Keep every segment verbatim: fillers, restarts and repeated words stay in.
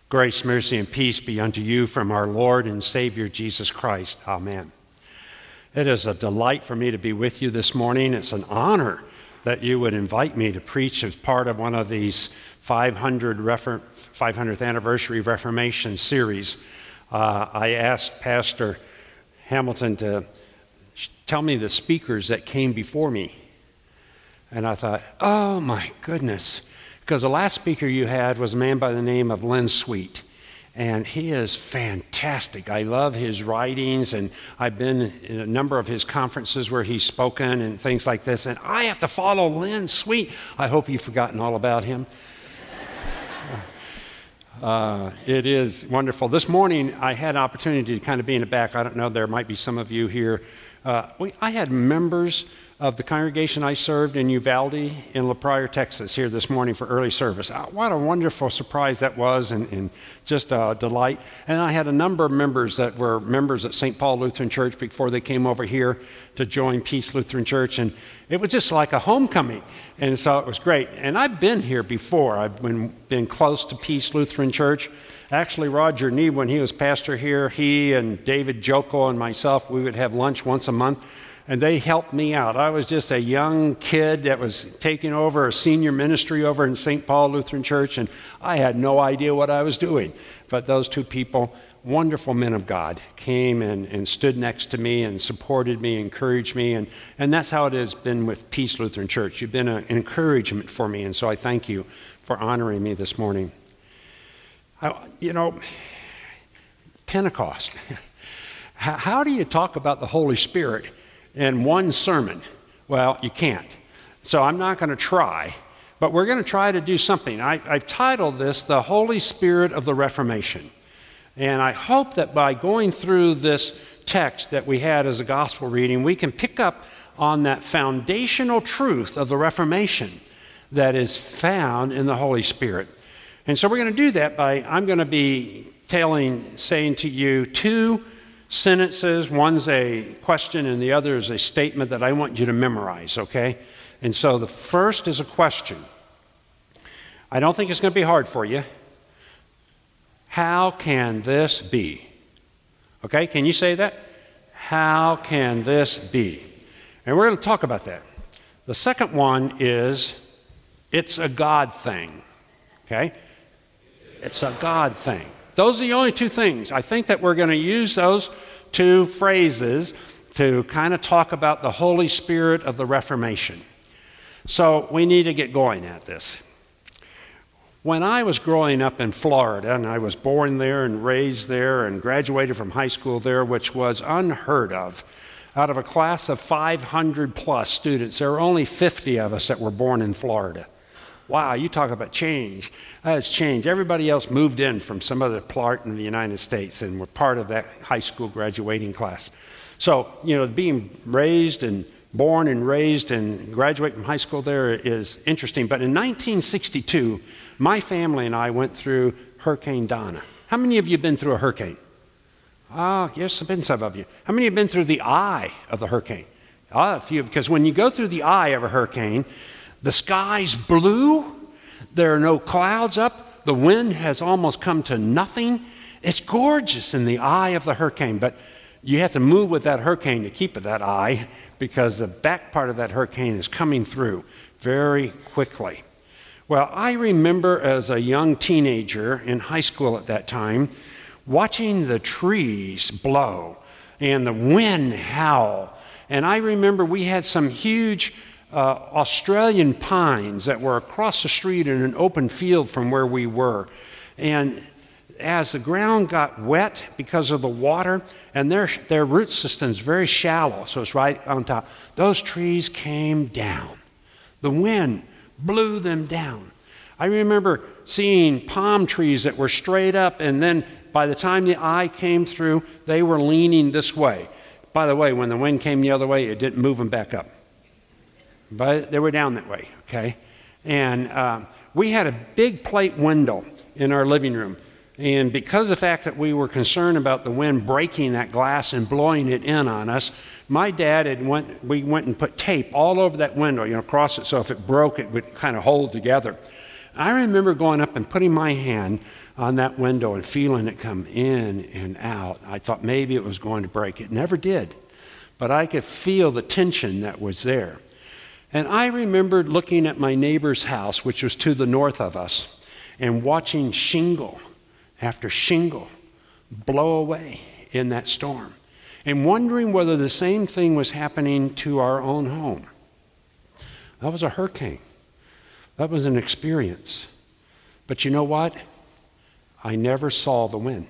Grace, mercy, and peace be unto you from our Lord and Savior Jesus Christ. Amen. It is a delight for me to be with you this morning. It's an honor that you would invite me to preach as part of one of these five hundred refer- five hundredth anniversary Reformation series. Uh, I asked Pastor Hamilton to tell me the speakers that came before me. And I thought, oh my goodness. Because the last speaker you had was a man by the name of Lynn Sweet. And he is fantastic. I love his writings, and I've been in a number of his conferences where he's spoken and things like this. And I have to follow Lynn Sweet. I hope you've forgotten all about him. Uh, it is wonderful. This morning, I had an opportunity to kind of be in the back. I don't know, there might be some of you here. Uh, we, I had members of the congregation I served in Uvalde in La Pryor, Texas, here this morning for early service. Uh, what a wonderful surprise that was, and, and just a delight. And I had a number of members that were members at Saint Paul Lutheran Church before they came over here to join Peace Lutheran Church, and it was just like a homecoming, and so it was great. And I've been here before. I've been, been close to Peace Lutheran Church. Actually, Roger Neeb, when he was pastor here, he and David Joko and myself, we would have lunch once a month. And they helped me out. I was just a young kid that was taking over a senior ministry over in Saint Paul Lutheran Church, and I had no idea what I was doing. But those two people, wonderful men of God, came and, and stood next to me and supported me, encouraged me, and, and that's how it has been with Peace Lutheran Church. You've been an encouragement for me, and so I thank you for honoring me this morning. I, you know, Pentecost. How do you talk about the Holy Spirit in one sermon? Well, you can't. So I'm not going to try, but we're going to try to do something. I, I've titled this, The Holy Spirit of the Reformation. And I hope that by going through this text that we had as a gospel reading, we can pick up on that foundational truth of the Reformation that is found in the Holy Spirit. And so we're going to do that by, I'm going to be telling, saying to you two sentences. One's a question and the other is a statement that I want you to memorize, okay? And so the first is a question. I don't think it's going to be hard for you. How can this be? Okay, can you say that? How can this be? And we're going to talk about that. The second one is, it's a God thing, okay? It's a God thing. Those are the only two things. I think that we're going to use those two phrases to kind of talk about the Holy Spirit of the Reformation. So we need to get going at this. When I was growing up in Florida, and I was born there and raised there and graduated from high school there, which was unheard of. Out of a class of five hundred plus students, there were only fifty of us that were born in Florida. Wow, you talk about change. That's changed. Everybody else moved in from some other part in the United States and were part of that high school graduating class. So, you know, being raised and born and raised and graduate from high school there is interesting. But in nineteen sixty-two, my family and I went through Hurricane Donna. How many of you have been through a hurricane? Ah, yes, there have been some of you. How many have been through the eye of the hurricane? Ah, a few, because when you go through the eye of a hurricane, the sky's blue, there are no clouds up, the wind has almost come to nothing. It's gorgeous in the eye of the hurricane, but you have to move with that hurricane to keep it that eye because the back part of that hurricane is coming through very quickly. Well, I remember as a young teenager in high school at that time, watching the trees blow and the wind howl. And I remember we had some huge Uh, Australian pines that were across the street in an open field from where we were. And as the ground got wet because of the water, and their, their root system's very shallow, so it's right on top, those trees came down. The wind blew them down. I remember seeing palm trees that were straight up, and then by the time the eye came through, they were leaning this way. By the way, when the wind came the other way, it didn't move them back up. But they were down that way, okay? And uh, we had a big plate window in our living room. And because of the fact that we were concerned about the wind breaking that glass and blowing it in on us, my dad had went, we went and put tape all over that window, you know, across it, so if it broke, it would kind of hold together. I remember going up and putting my hand on that window and feeling it come in and out. I thought maybe it was going to break. It never did. But I could feel the tension that was there. And I remembered looking at my neighbor's house, which was to the north of us, and watching shingle after shingle blow away in that storm, and wondering whether the same thing was happening to our own home. That was a hurricane. That was an experience. But you know what? I never saw the wind.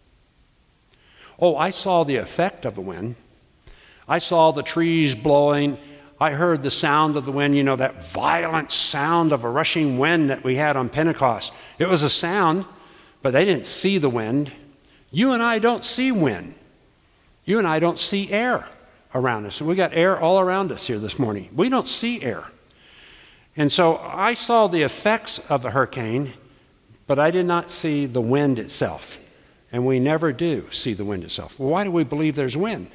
Oh, I saw the effect of the wind. I saw the trees blowing. I heard the sound of the wind, you know, that violent sound of a rushing wind that we had on Pentecost. It was a sound, but they didn't see the wind. You and I don't see wind. You and I don't see air around us. And we got air all around us here this morning. We don't see air. And so I saw the effects of the hurricane, but I did not see the wind itself. And we never do see the wind itself. Well, why do we believe there's wind?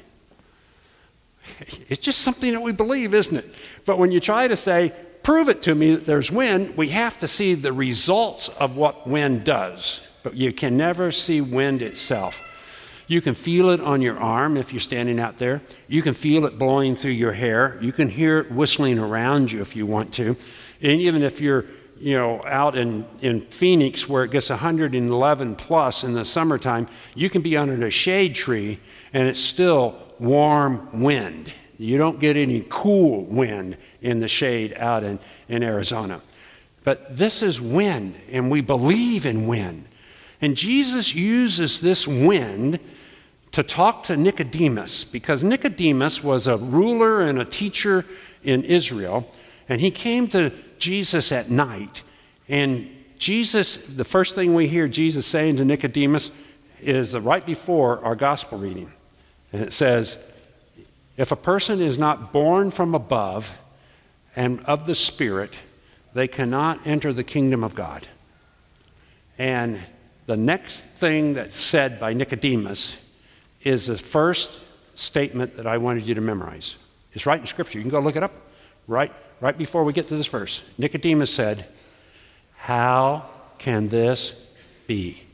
It's just something that we believe, isn't it? But when you try to say, prove it to me that there's wind, we have to see the results of what wind does. But you can never see wind itself. You can feel it on your arm if you're standing out there. You can feel it blowing through your hair. You can hear it whistling around you if you want to. And even if you're, you know, out in, in Phoenix where it gets one hundred eleven plus in the summertime, you can be under a shade tree and it's still warm wind. You don't get any cool wind in the shade out in, in Arizona. But this is wind, and we believe in wind. And Jesus uses this wind to talk to Nicodemus, because Nicodemus was a ruler and a teacher in Israel, and he came to Jesus at night. And Jesus, the first thing we hear Jesus saying to Nicodemus is right before our gospel reading. And it says, if a person is not born from above and of the Spirit, they cannot enter the kingdom of God. And the next thing that's said by Nicodemus is the first statement that I wanted you to memorize. It's right in Scripture. You can go look it up. Right, right before we get to this verse, Nicodemus said, "How can this be?"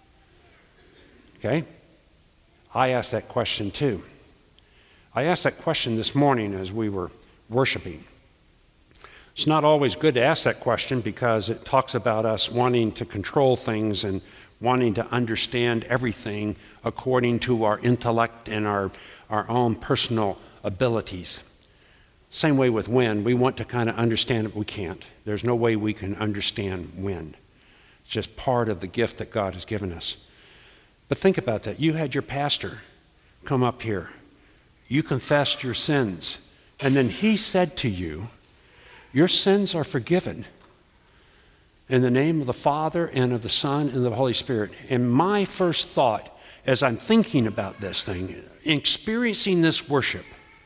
Okay? I asked that question too. I asked that question this morning as we were worshiping. It's not always good to ask that question because it talks about us wanting to control things and wanting to understand everything according to our intellect and our, our own personal abilities. Same way with wind. We want to kind of understand it, but we can't. There's no way we can understand wind. It's just part of the gift that God has given us. But think about that. You had your pastor come up here. You confessed your sins. And then he said to you, your sins are forgiven in the name of the Father and of the Son and of the Holy Spirit. And my first thought as I'm thinking about this thing, experiencing this worship,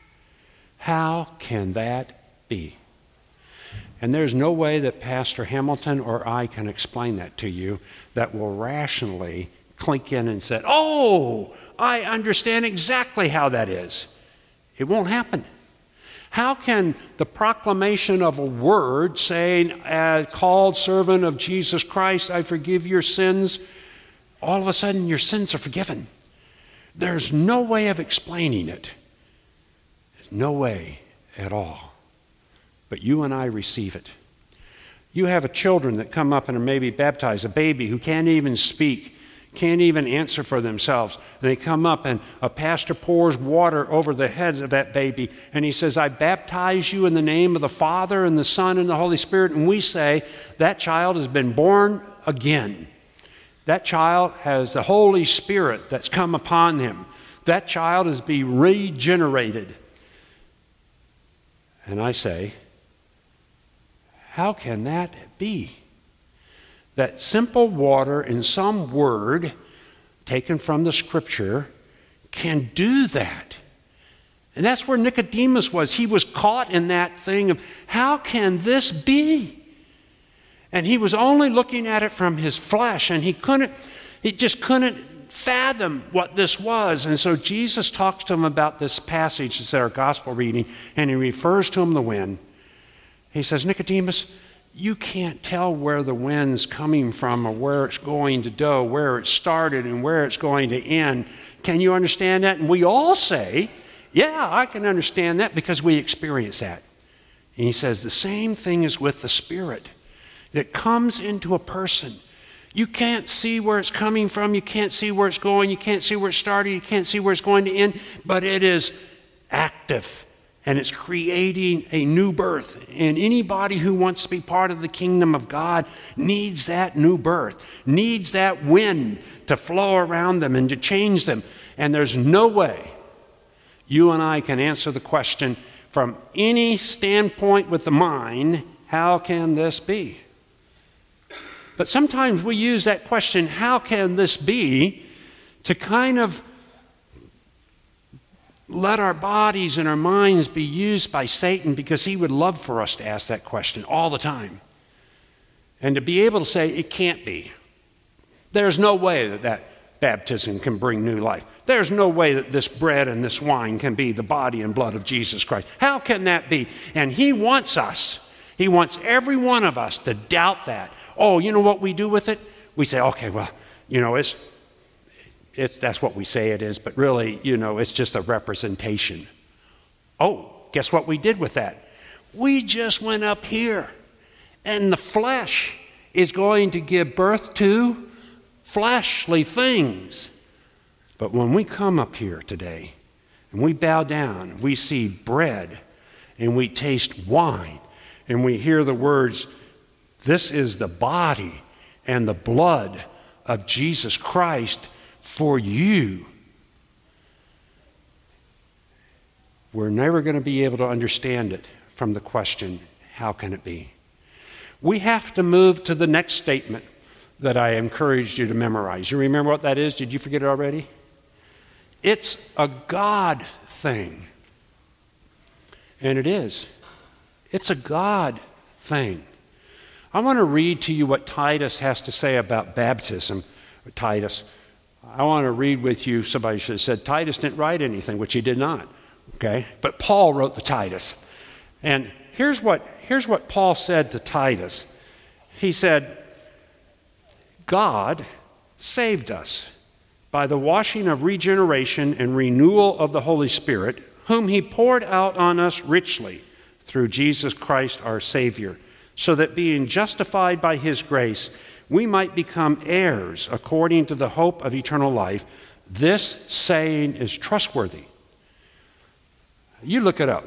how can that be? And there's no way that Pastor Hamilton or I can explain that to you that will rationally clink in and say, oh, I understand exactly how that is. It won't happen. How can the proclamation of a word saying, uh, called servant of Jesus Christ, I forgive your sins, all of a sudden your sins are forgiven? There's no way of explaining it. There's no way at all. But you and I receive it. You have a children that come up and are maybe baptized, a baby who can't even speak, can't even answer for themselves. And they come up and a pastor pours water over the heads of that baby and he says, I baptize you in the name of the Father and the Son and the Holy Spirit. And we say, that child has been born again. That child has the Holy Spirit that's come upon him. That child is being regenerated. And I say, how can that be? That simple water in some word taken from the Scripture can do that. And that's where Nicodemus was. He was caught in that thing of, how can this be? And he was only looking at it from his flesh, and he couldn't, he just couldn't fathom what this was. And so Jesus talks to him about this passage that's our gospel reading, and he refers to him the wind. He says, Nicodemus, you can't tell where the wind's coming from or where it's going to go, where it started and where it's going to end. Can you understand that? And we all say, yeah, I can understand that because we experience that. And he says the same thing is with the Spirit that comes into a person. You can't see where it's coming from. You can't see where it's going. You can't see where it started. You can't see where it's going to end. But it is active. And it's creating a new birth. And anybody who wants to be part of the kingdom of God needs that new birth, needs that wind to flow around them and to change them. And there's no way you and I can answer the question from any standpoint with the mind, how can this be? But sometimes we use that question, how can this be, to kind of let our bodies and our minds be used by Satan, because he would love for us to ask that question all the time. And to be able to say, it can't be. There's no way that that baptism can bring new life. There's no way that this bread and this wine can be the body and blood of Jesus Christ. How can that be? And he wants us, he wants every one of us to doubt that. Oh, you know what we do with it? We say, okay, well, you know, it's It's, that's what we say it is, but really, you know, it's just a representation. Oh, guess what we did with that? We just went up here, and the flesh is going to give birth to fleshly things. But when we come up here today, and we bow down, we see bread, and we taste wine, and we hear the words, this is the body and the blood of Jesus Christ for you. We're never going to be able to understand it from the question, how can it be? We have to move to the next statement that I encouraged you to memorize. You remember what that is? Did you forget it already? It's a God thing. And it is. It's a God thing. I want to read to you what Titus has to say about baptism. Titus. I want to read with you, somebody should have said Titus didn't write anything, which he did not, okay? But Paul wrote the Titus. And here's what, here's what Paul said to Titus. He said, God saved us by the washing of regeneration and renewal of the Holy Spirit, whom he poured out on us richly through Jesus Christ our Savior, so that being justified by his grace, we might become heirs according to the hope of eternal life. This saying is trustworthy. You look it up.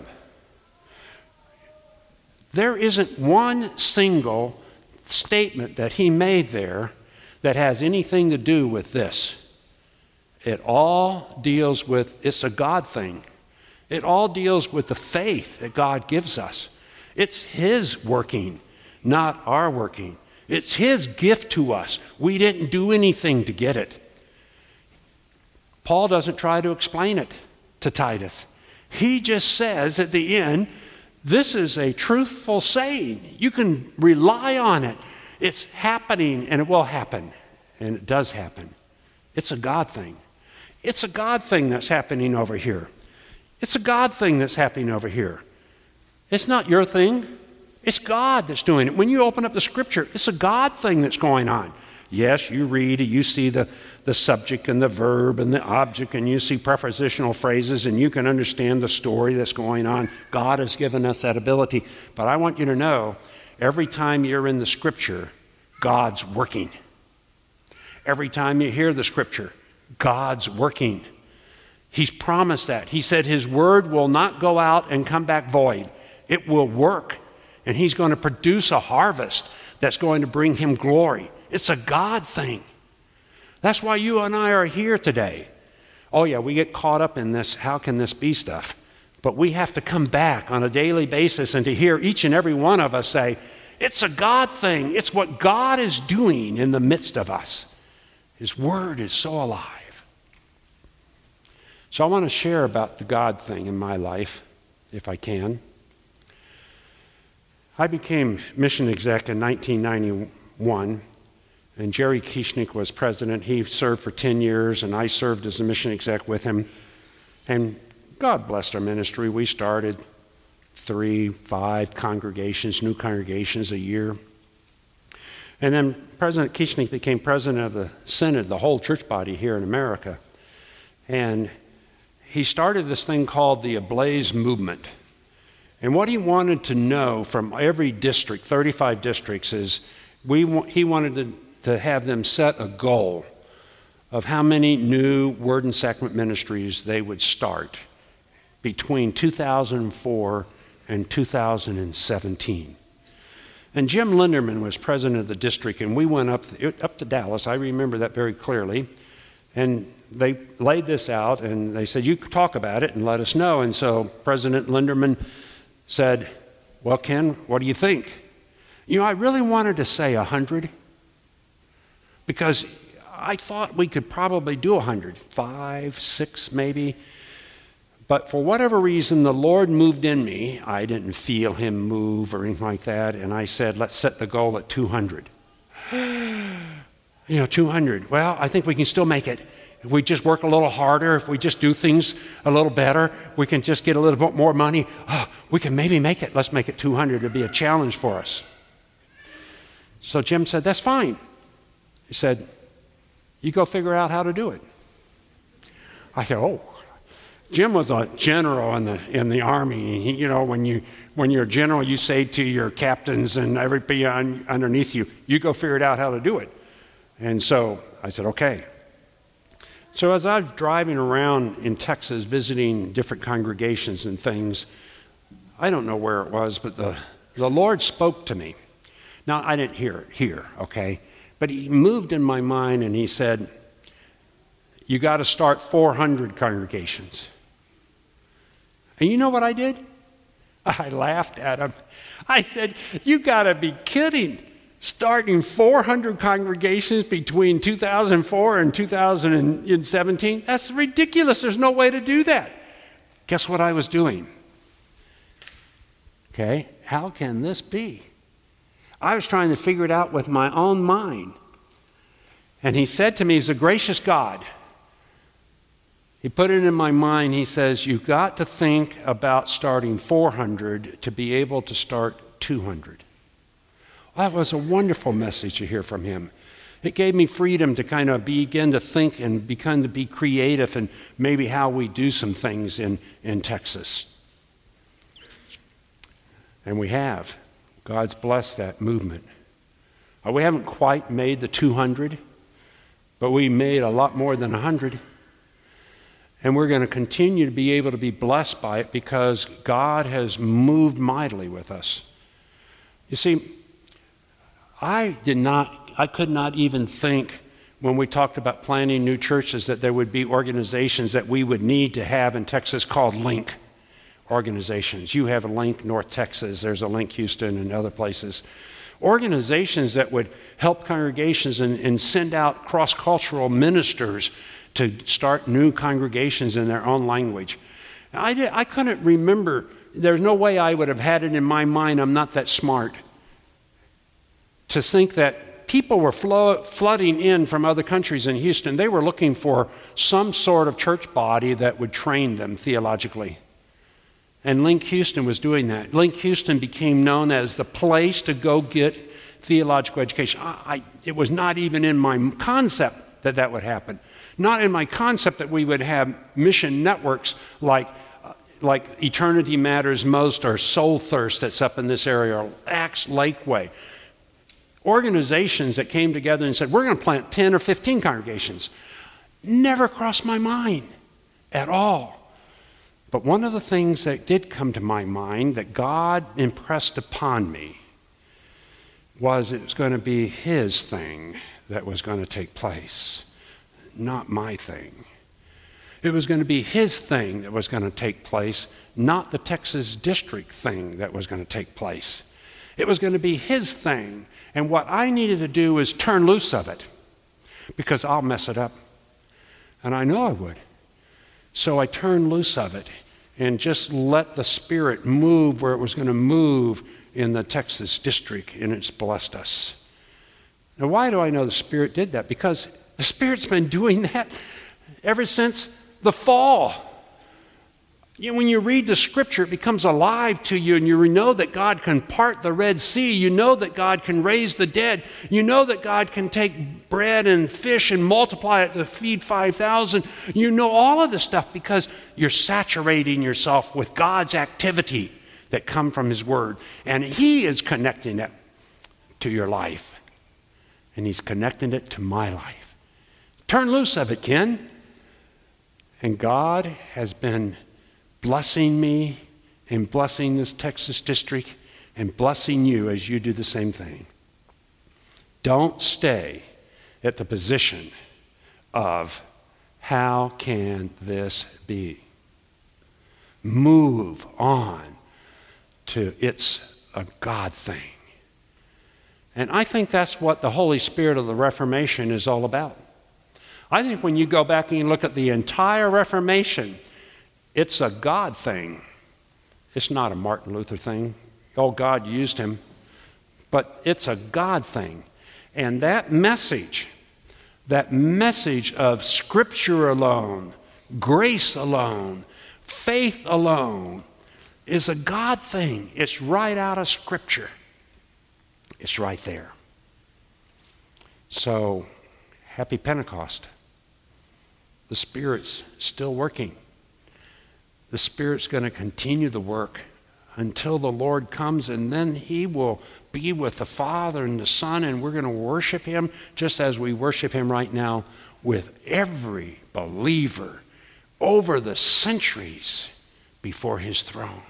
There isn't one single statement that he made there that has anything to do with this. It all deals with, it's a God thing. It all deals with the faith that God gives us. It's his working, not our working. It's his gift to us. We didn't do anything to get it. Paul doesn't try to explain it to Titus. He just says at the end, this is a truthful saying. You can rely on it. It's happening, and it will happen. And it does happen. It's a God thing. It's a God thing that's happening over here. It's a God thing that's happening over here. It's not your thing. It's God that's doing it. When you open up the scripture, it's a God thing that's going on. Yes, you read, you see the, the subject and the verb and the object, and you see prepositional phrases, and you can understand the story that's going on. God has given us that ability. But I want you to know, every time you're in the scripture, God's working. Every time you hear the scripture, God's working. He's promised that. He said his word will not go out and come back void. It will work. And he's going to produce a harvest that's going to bring him glory. It's a God thing. That's why you and I are here today. Oh yeah, we get caught up in this, how can this be stuff? But we have to come back on a daily basis and to hear each and every one of us say, it's a God thing. It's what God is doing in the midst of us. His word is so alive. So I want to share about the God thing in my life, if I can. I became mission exec in nineteen ninety-one, and Jerry Kieschnick was president. He served for ten years, and I served as a mission exec with him. And God blessed our ministry. We started three, five congregations, new congregations a year. And then President Kieschnick became president of the Synod, the whole church body here in America. And he started this thing called the Ablaze Movement. And what he wanted to know from every district, thirty-five districts, is we he wanted to, to have them set a goal of how many new Word and Sacrament ministries they would start between two thousand four and two thousand seventeen. And Jim Linderman was president of the district, and we went up, up to Dallas. I remember that very clearly. And they laid this out, and they said, you talk about it and let us know. And so President Linderman said, well, Ken, what do you think? You know, I really wanted to say one hundred because I thought we could probably do one hundred, five, six maybe. But for whatever reason, the Lord moved in me. I didn't feel him move or anything like that. And I said, let's set the goal at two hundred. You know, two hundred. Well, I think we can still make it. If we just work a little harder, if we just do things a little better, we can just get a little bit more money. Oh, we can maybe make it. Let's make it two hundred. It'll be a challenge for us. So Jim said, that's fine. He said, you go figure out how to do it. I said, oh. Jim was a general in the in the army. He, you know, when you when you're a general, you say to your captains and everybody on, underneath you, you go figure it out how to do it. And so I said, okay. So as I was driving around in Texas, visiting different congregations and things, I don't know where it was, but the the Lord spoke to me. Now I didn't hear it here, okay, but He moved in my mind and He said, you got to start four hundred congregations. And you know what I did? I laughed at him. I said, you got to be kidding. Starting four hundred congregations between two thousand four and two thousand seventeen? That's ridiculous. There's no way to do that. Guess what I was doing? Okay, how can this be? I was trying to figure it out with my own mind. And He said to me, He's a gracious God. He put it in my mind. He says, you've got to think about starting four hundred to be able to start two hundred. That was a wonderful message to hear from Him. It gave me freedom to kind of begin to think and begin to be creative and maybe how we do some things in, in Texas. And we have. God's blessed that movement. Uh, we haven't quite made the two hundred, but we made a lot more than one hundred. And we're going to continue to be able to be blessed by it because God has moved mightily with us. You see, I did not, I could not even think when we talked about planning new churches that there would be organizations that we would need to have in Texas called Link organizations. You have a Link North Texas, there's a Link Houston and other places. Organizations that would help congregations and, and send out cross-cultural ministers to start new congregations in their own language. I, did, I couldn't remember. There's no way I would have had it in my mind. I'm not that smart. To think that people were flow, flooding in from other countries in Houston. They were looking for some sort of church body that would train them theologically. And Link Houston was doing that. Link Houston became known as the place to go get theological education. I, I, it was not even in my concept that that would happen. Not in my concept that we would have mission networks like, uh, like Eternity Matters Most or Soul Thirst that's up in this area, or Acts Lakeway. Organizations that came together and said, we're going to plant ten or fifteen congregations. Never crossed my mind at all. But one of the things that did come to my mind that God impressed upon me was it was going to be His thing that was going to take place. Not my thing. It was going to be His thing that was going to take place, not the Texas district thing that was going to take place. It was going to be His thing. And what I needed to do was turn loose of it because I'll mess it up. And I know I would. So I turned loose of it and just let the Spirit move where it was going to move in the Texas district, and it's blessed us. Now, why do I know the Spirit did that? Because the Spirit's been doing that ever since the fall. You know, when you read the scripture, it becomes alive to you, and you know that God can part the Red Sea. You know that God can raise the dead. You know that God can take bread and fish and multiply it to feed five thousand. You know all of this stuff because you're saturating yourself with God's activity that come from his word. And he is connecting it to your life. And he's connecting it to my life. Turn loose of it, Ken. And God has been blessing me and blessing this Texas district and blessing you as you do the same thing. Don't stay at the position of how can this be? Move on to it's a God thing. And I think that's what the Holy Spirit of the Reformation is all about. I think when you go back and you look at the entire Reformation, it's a God thing. It's not a Martin Luther thing. Oh, God used him. But it's a God thing. And that message, that message of Scripture alone, grace alone, faith alone, is a God thing. It's right out of Scripture. It's right there. So, happy Pentecost. The Spirit's still working. The Spirit's going to continue the work until the Lord comes, and then he will be with the Father and the Son, and we're going to worship him just as we worship him right now with every believer over the centuries before his throne.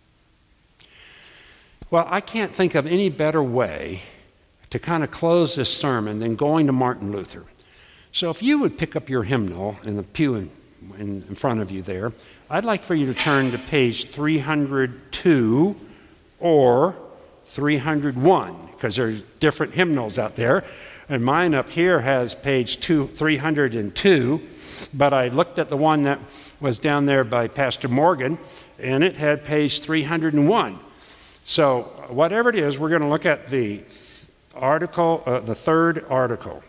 Well, I can't think of any better way to kind of close this sermon than going to Martin Luther. So if you would pick up your hymnal in the pew in, in, in front of you there, I'd like for you to turn to page three hundred two or three hundred one, because there's different hymnals out there. And mine up here has page two, three hundred two, but I looked at the one that was down there by Pastor Morgan, and it had page three hundred one. So whatever it is, we're going to look at the article, uh, the third article.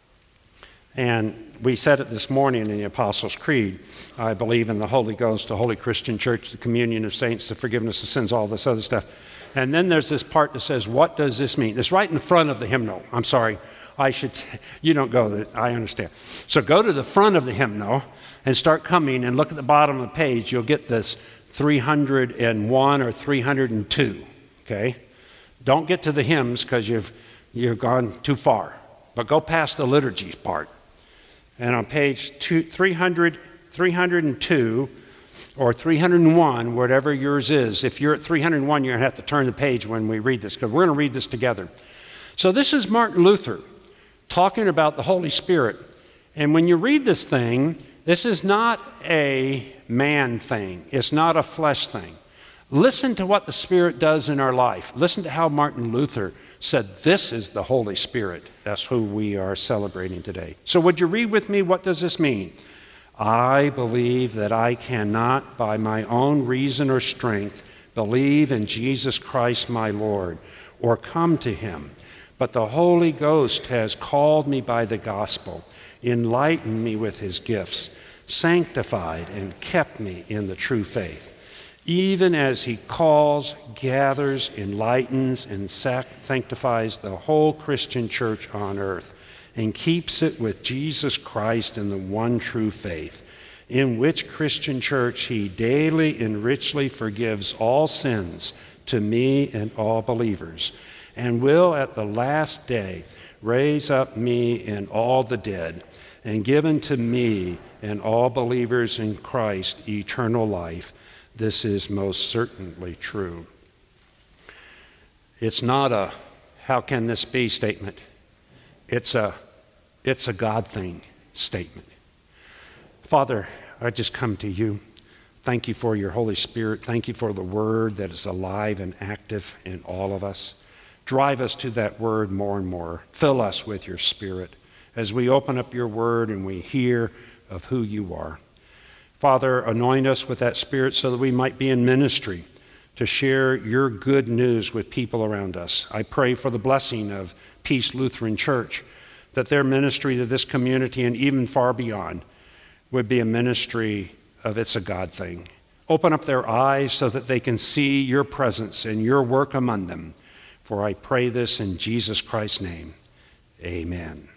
And we said it this morning in the Apostles' Creed. I believe in the Holy Ghost, the Holy Christian Church, the communion of saints, the forgiveness of sins, all this other stuff. And then there's this part that says, what does this mean? It's right in front of the hymnal. I'm sorry. I should, you don't go there. I understand. So go to the front of the hymnal and start coming and look at the bottom of the page. You'll get this three hundred one or three hundred two. Okay? Don't get to the hymns because you've, you've gone too far. But go past the liturgy part. And on page two, three hundred, three hundred two or three hundred one, whatever yours is, if you're at three hundred one, you're going to have to turn the page when we read this, because we're going to read this together. So this is Martin Luther talking about the Holy Spirit. And when you read this thing, this is not a man thing. It's not a flesh thing. Listen to what the Spirit does in our life. Listen to how Martin Luther said, this is the Holy Spirit. That's who we are celebrating today. So would you read with me, what does this mean? I believe that I cannot, by my own reason or strength, believe in Jesus Christ my Lord, or come to him. But the Holy Ghost has called me by the gospel, enlightened me with his gifts, sanctified and kept me in the true faith. Even as he calls, gathers, enlightens, and sanctifies the whole Christian church on earth, and keeps it with Jesus Christ in the one true faith, in which Christian church he daily and richly forgives all sins to me and all believers, and will at the last day raise up me and all the dead, and give unto me and all believers in Christ eternal life. This is most certainly true. It's not a how can this be statement. It's a it's a God thing statement. Father, I just come to you. Thank you for your Holy Spirit. Thank you for the word that is alive and active in all of us. Drive us to that word more and more. Fill us with your Spirit as we open up your word and we hear of who you are. Father, anoint us with that Spirit so that we might be in ministry to share your good news with people around us. I pray for the blessing of Peace Lutheran Church, that their ministry to this community and even far beyond would be a ministry of it's a God thing. Open up their eyes so that they can see your presence and your work among them. For I pray this in Jesus Christ's name. Amen.